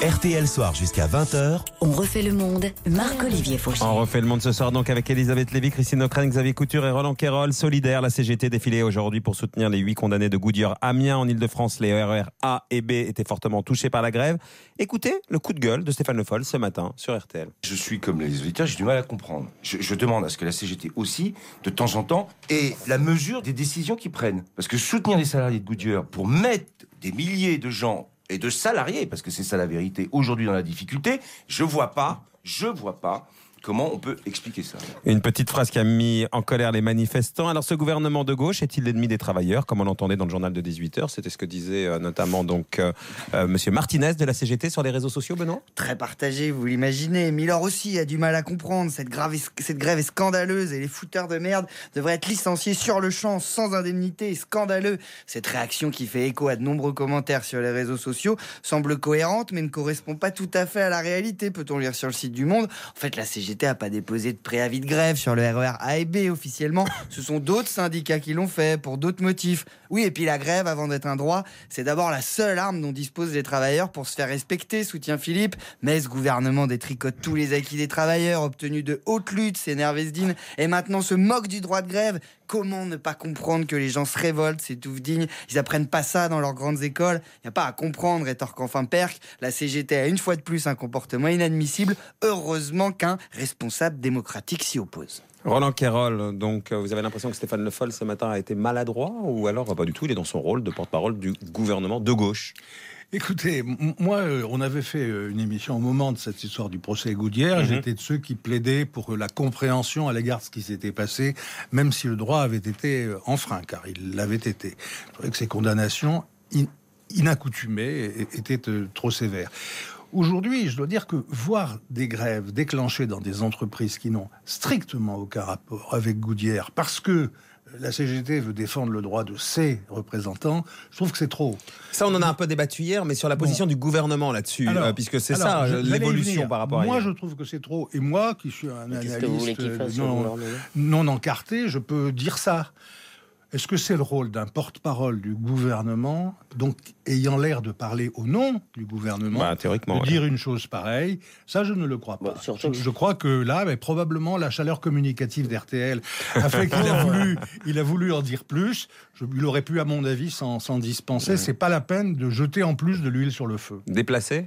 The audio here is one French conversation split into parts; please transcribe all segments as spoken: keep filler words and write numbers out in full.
R T L Soir jusqu'à vingt heures. On refait le monde. Marc-Olivier Fauché. On refait le monde ce soir donc avec Elisabeth Lévy, Christine Ockrent, Xavier Couture et Roland Quérol. Solidaire, la C G T défilée aujourd'hui pour soutenir les huit condamnés de Goodyear Amiens en Ile-de-France. Les R E R A et B étaient fortement touchés par la grève. Écoutez le coup de gueule de Stéphane Le Foll ce matin sur R T L. Je suis comme les auditeurs, j'ai du mal à comprendre. Je, je demande à ce que la C G T aussi, de temps en temps, ait la mesure des décisions qu'ils prennent. Parce que soutenir les salariés de Goodyear pour mettre des milliers de gens et de salariés, parce que c'est ça la vérité, aujourd'hui dans la difficulté, je vois pas, je vois pas comment on peut expliquer ça. Une petite phrase qui a mis en colère les manifestants. Alors ce gouvernement de gauche est-il l'ennemi des travailleurs, comme on l'entendait dans le journal de dix-huit heures? C'était ce que disait euh, notamment donc euh, euh, Monsieur Martinez de la C G T sur les réseaux sociaux, Benoît. Très partagé, vous l'imaginez. Miller aussi a du mal à comprendre. Cette, grave, cette grève est scandaleuse et les fouteurs de merde devraient être licenciés sur le champ, sans indemnité. Et scandaleux. Cette réaction qui fait écho à de nombreux commentaires sur les réseaux sociaux semble cohérente, mais ne correspond pas tout à fait à la réalité, peut-on lire sur le site du Monde. En fait, la C G T n'a pas déposé de préavis de grève sur le R E R A et B officiellement. Ce sont d'autres syndicats qui l'ont fait pour d'autres motifs. Oui, et puis la grève, avant d'être un droit, c'est d'abord la seule arme dont disposent les travailleurs pour se faire respecter, soutient Philippe. Mais ce gouvernement détricote tous les acquis des travailleurs obtenus de haute lutte, s'énerve Esdine, et maintenant se moque du droit de grève. Comment ne pas comprendre que les gens se révoltent, s'étouffent dignes? Ils apprennent pas ça dans leurs grandes écoles. Il n'y a pas à comprendre, rétorque enfin Perc. La C G T a une fois de plus un comportement inadmissible. Heureusement qu'un responsable démocratique s'y oppose. Roland Quérol, donc vous avez l'impression que Stéphane Le Foll ce matin a été maladroit ou alors pas du tout, il est dans son rôle de porte-parole du gouvernement de gauche? Écoutez, m- moi, euh, on avait fait euh, une émission au moment de cette histoire du procès Goodyear. Mm-hmm. J'étais de ceux qui plaidaient pour euh, la compréhension à l'égard de ce qui s'était passé, même si le droit avait été euh, enfreint, car il l'avait été. C'est vrai que ces condamnations in- inaccoutumées étaient euh, trop sévères. Aujourd'hui, je dois dire que voir des grèves déclenchées dans des entreprises qui n'ont strictement aucun rapport avec Goodyear, parce que la C G T veut défendre le droit de ses représentants, je trouve que c'est trop. Ça, on en a un peu débattu hier, mais sur la position bon. du gouvernement là-dessus, alors, euh, puisque c'est alors, ça je, l'évolution par rapport à moi, hier. Moi, je trouve que c'est trop. Et moi, qui suis un mais analyste non, non encarté, je peux dire ça. Est-ce que c'est le rôle d'un porte-parole du gouvernement, donc ayant l'air de parler au nom du gouvernement, bah, théoriquement, de ouais. dire une chose pareille? Ça, je ne le crois pas. Bah, je, je crois que là, mais probablement, la chaleur communicative d'R T L a fait qu'il a voulu, il a voulu en dire plus. Je, il aurait pu, à mon avis, s'en, s'en dispenser. Ouais. C'est pas la peine de jeter en plus de l'huile sur le feu. Déplacé?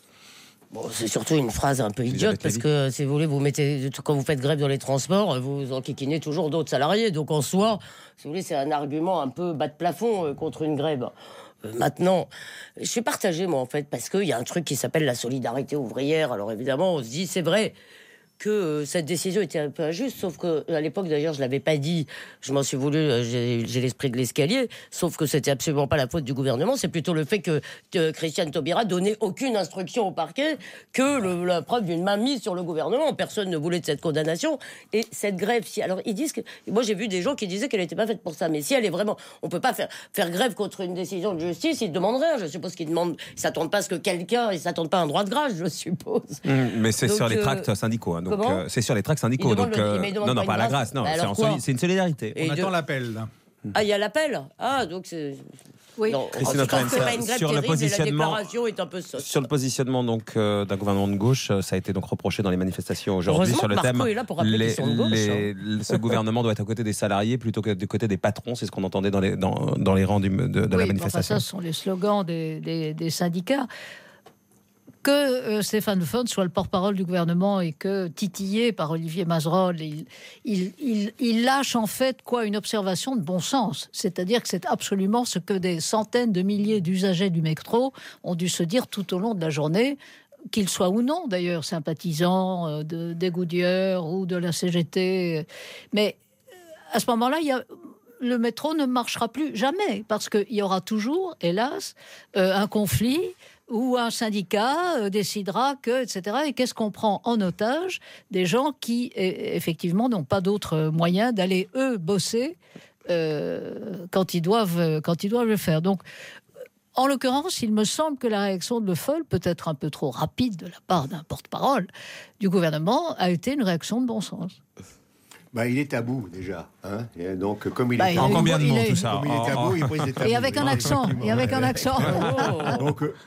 Bon, c'est surtout une phrase un peu idiote parce que si vous voulez, vous mettez quand vous faites grève dans les transports, vous enquiquinez toujours d'autres salariés. Donc en soi, si vous voulez, c'est un argument un peu bas de plafond contre une grève. Euh, maintenant, je suis partagé moi en fait parce qu'il y a un truc qui s'appelle la solidarité ouvrière. Alors évidemment, on se dit c'est vrai que euh, cette décision était un peu injuste, sauf que à l'époque d'ailleurs je l'avais pas dit, je m'en suis voulu, euh, j'ai, j'ai l'esprit de l'escalier, sauf que c'était absolument pas la faute du gouvernement, c'est plutôt le fait que, que Christiane Taubira donnait aucune instruction au parquet que le, la preuve d'une mainmise sur le gouvernement. Personne ne voulait de cette condamnation et cette grève. Si, alors ils disent que, moi j'ai vu des gens qui disaient qu'elle n'était pas faite pour ça, mais si elle est vraiment, on peut pas faire faire grève contre une décision de justice, ils demandent rien. Je suppose qu'ils demandent, ils s'attendent pas à ce que quelqu'un, ils s'attendent pas à un droit de grâce, je suppose. Mmh, mais c'est donc, sur les tracts euh, syndicaux. Hein. Donc, Comment euh, c'est sur les tracts syndicaux. Donc, le, euh, non, non, pas, pas la grâce. Non, c'est, en soli- c'est une solidarité. Et On de... attend l'appel. Là. Ah, il y a l'appel. Ah, donc c'est. Oui. Non, Christine en tout cas, c'est pas une grève sur terrible, le positionnement, la déclaration est un peu sotte. Sur le positionnement donc euh, d'un gouvernement de gauche, ça a été donc reproché dans les manifestations aujourd'hui sur le thème. Est là pour les, qu'ils sont de gauche, les, hein. Ce gouvernement doit être à côté des salariés plutôt que du côté des patrons. C'est ce qu'on entendait dans les dans, dans les rangs du, de, de oui, la manifestation. Enfin, ça, ce sont les slogans des, des, des syndicats. Que euh, Stéphane Le Foll soit le porte-parole du gouvernement et que, titillé par Olivier Mazerolle, il, il, il, il lâche en fait quoi une observation de bon sens. C'est-à-dire que c'est absolument ce que des centaines de milliers d'usagers du métro ont dû se dire tout au long de la journée, qu'ils soient ou non d'ailleurs sympathisants euh, de, des Goodyear ou de la C G T. Mais à ce moment-là, il y a... le métro ne marchera plus jamais parce qu'il y aura toujours, hélas, euh, un conflit où un syndicat euh, décidera que, et cetera. Et qu'est-ce qu'on prend en otage? Des gens qui, et, effectivement, n'ont pas d'autre moyen d'aller, eux, bosser euh, quand, ils doivent, quand ils doivent le faire. Donc, en l'occurrence, il me semble que la réaction de Le Foll, peut-être un peu trop rapide de la part d'un porte-parole du gouvernement, a été une réaction de bon sens. Bah, il est à bout déjà, hein. Et donc comme il bah, est il à en bout, combien de mots est... tout ça? Comme il est à bout, il prise des tabous. Et avec un accent, et avec un accent. Donc, euh,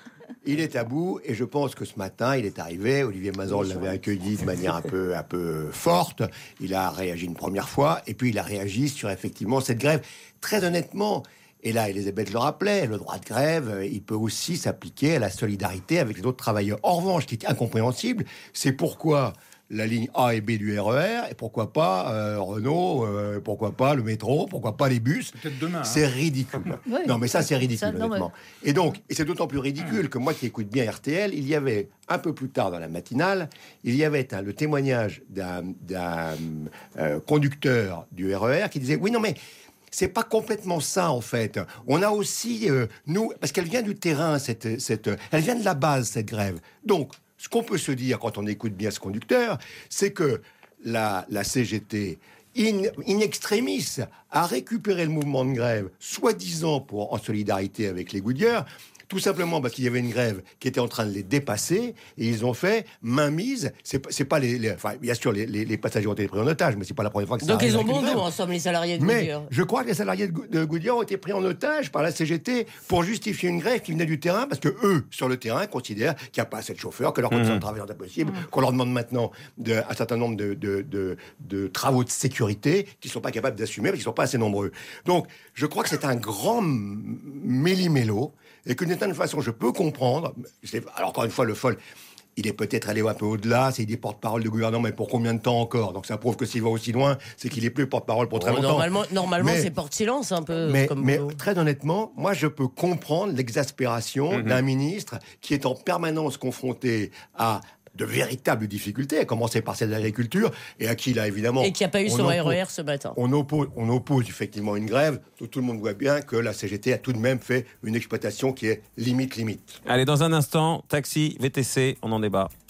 Il est à bout et je pense que ce matin, il est arrivé. Olivier Mazan l'avait accueilli de manière un peu, un peu forte. Il a réagi une première fois et puis il a réagi sur effectivement cette grève. Très honnêtement, et là, Elisabeth le rappelait, le droit de grève, il peut aussi s'appliquer à la solidarité avec les autres travailleurs. En revanche, ce qui est incompréhensible, c'est pourquoi la ligne A et B du R E R, et pourquoi pas euh, Renault, euh, pourquoi pas le métro, pourquoi pas les bus. Peut-être demain. C'est hein. ridicule. Oui. Non, mais ça, c'est ridicule, Ça, non, honnêtement. Et donc, et c'est d'autant plus ridicule que moi qui écoute bien R T L, il y avait, un peu plus tard dans la matinale, il y avait hein, le témoignage d'un, d'un euh, conducteur du R E R qui disait « Oui, non, mais... » c'est pas complètement ça, en fait. On a aussi, euh, nous, parce qu'elle vient du terrain, cette, cette, elle vient de la base, cette grève. Donc, ce qu'on peut se dire quand on écoute bien ce conducteur, c'est que la, la C G T, in, in extremis, a récupéré le mouvement de grève, soi-disant pour, en solidarité avec les Goodyear, tout simplement parce qu'il y avait une grève qui était en train de les dépasser, et ils ont fait mainmise. C'est, c'est pas les, les, enfin, bien sûr, les, les, les passagers ont été pris en otage, mais c'est pas la première fois que ça Donc arrive. ils ont avec une bon grève. dos, en somme, les salariés de Mais Goodyear. je crois que les salariés de, Go- de Goodyear ont été pris en otage par la C G T pour justifier une grève qui venait du terrain, parce que eux, sur le terrain, considèrent qu'il n'y a pas assez de chauffeurs, que leurs conditions de travail sont impossibles, qu'on leur demande maintenant de, un certain nombre de, de, de, de travaux de sécurité qu'ils ne sont pas capables d'assumer parce qu'ils ne sont pas assez nombreux. Donc, je crois que c'est un grand m- méli-mélo, et que d'une certaine façon, je peux comprendre. C'est, alors, encore une fois, le folle, il est peut-être allé un peu au-delà, c'est qu'il est porte-parole du gouvernement, mais pour combien de temps encore? Donc ça prouve que s'il va aussi loin, c'est qu'il est plus porte-parole pour très Bon, longtemps. Normalement, normalement Mais- c'est porte-silence un peu. Mais, comme mais boulot. très honnêtement, moi je peux comprendre l'exaspération Mhm. d'un ministre qui est en permanence confronté à de véritables difficultés, à commencer par celle de l'agriculture, et à qui, là, évidemment... Et qui n'a pas eu on son oppose- R E R ce matin. On oppose, on oppose effectivement une grève, où tout le monde voit bien que la C G T a tout de même fait une exploitation qui est limite, limite. Allez, dans un instant, taxi, V T C, on en débat.